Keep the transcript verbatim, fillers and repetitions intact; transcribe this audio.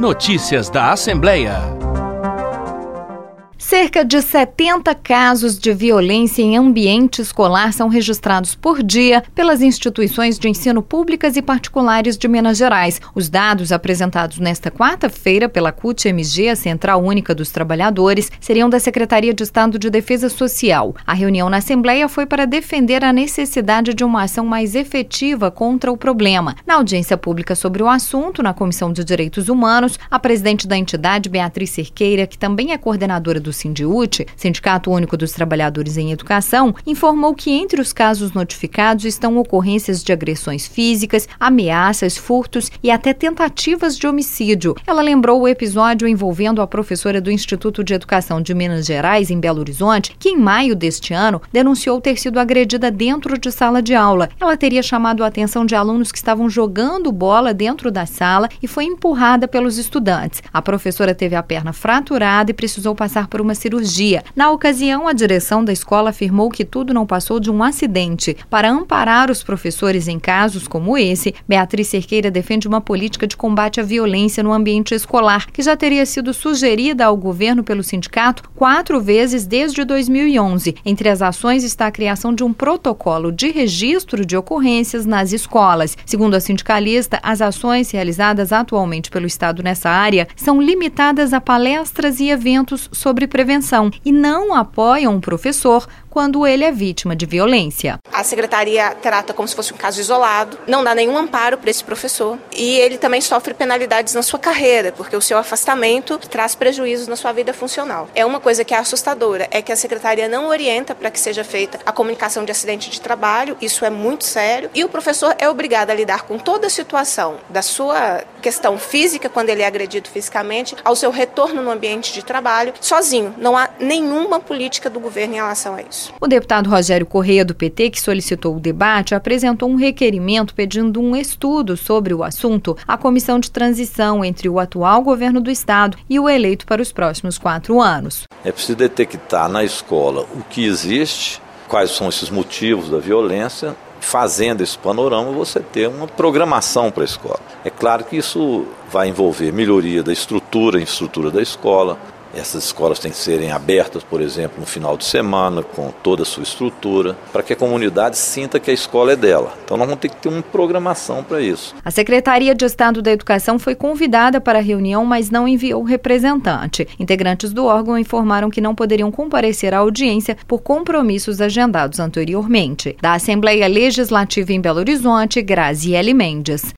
Notícias da Assembleia. Cerca de setenta casos de violência em ambiente escolar são registrados por dia pelas instituições de ensino públicas e particulares de Minas Gerais. Os dados apresentados nesta quarta-feira pela C U T-M G, a Central Única dos Trabalhadores, seriam da Secretaria de Estado de Defesa Social. A reunião na Assembleia foi para defender a necessidade de uma ação mais efetiva contra o problema. Na audiência pública sobre o assunto, na Comissão de Direitos Humanos, a presidente da entidade, Beatriz Cerqueira, que também é coordenadora do Sindiúte, Sindicato Único dos Trabalhadores em Educação, informou que entre os casos notificados estão ocorrências de agressões físicas, ameaças, furtos e até tentativas de homicídio. Ela lembrou o episódio envolvendo a professora do Instituto de Educação de Minas Gerais, em Belo Horizonte, que em maio deste ano denunciou ter sido agredida dentro de sala de aula. Ela teria chamado a atenção de alunos que estavam jogando bola dentro da sala e foi empurrada pelos estudantes. A professora teve a perna fraturada e precisou passar por uma cirurgia. Na ocasião, a direção da escola afirmou que tudo não passou de um acidente. Para amparar os professores em casos como esse, Beatriz Cerqueira defende uma política de combate à violência no ambiente escolar, que já teria sido sugerida ao governo pelo sindicato quatro vezes desde dois mil e onze. Entre as ações está a criação de um protocolo de registro de ocorrências nas escolas. Segundo a sindicalista, as ações realizadas atualmente pelo Estado nessa área são limitadas a palestras e eventos sobre prevenção e não apoiam o professor quando ele é vítima de violência. A secretaria trata como se fosse um caso isolado, não dá nenhum amparo para esse professor e ele também sofre penalidades na sua carreira, porque o seu afastamento traz prejuízos na sua vida funcional. É uma coisa que é assustadora, é que a secretaria não orienta para que seja feita a comunicação de acidente de trabalho, isso é muito sério, e o professor é obrigado a lidar com toda a situação da sua questão física, quando ele é agredido fisicamente, ao seu retorno no ambiente de trabalho, sozinho. Não há nenhuma política do governo em relação a isso. O deputado Rogério Correia, do P T, que solicitou o debate, apresentou um requerimento pedindo um estudo sobre o assunto à comissão de transição entre o atual governo do Estado e o eleito para os próximos quatro anos. É preciso detectar na escola o que existe, quais são esses motivos da violência. Fazendo esse panorama, você ter uma programação para a escola. É claro que isso vai envolver melhoria da estrutura, infraestrutura da escola. Essas escolas têm que serem abertas, por exemplo, no final de semana, com toda a sua estrutura, para que a comunidade sinta que a escola é dela. Então nós vamos ter que ter uma programação para isso. A Secretaria de Estado da Educação foi convidada para a reunião, mas não enviou representante. Integrantes do órgão informaram que não poderiam comparecer à audiência por compromissos agendados anteriormente. Da Assembleia Legislativa em Belo Horizonte, Graziele Mendes.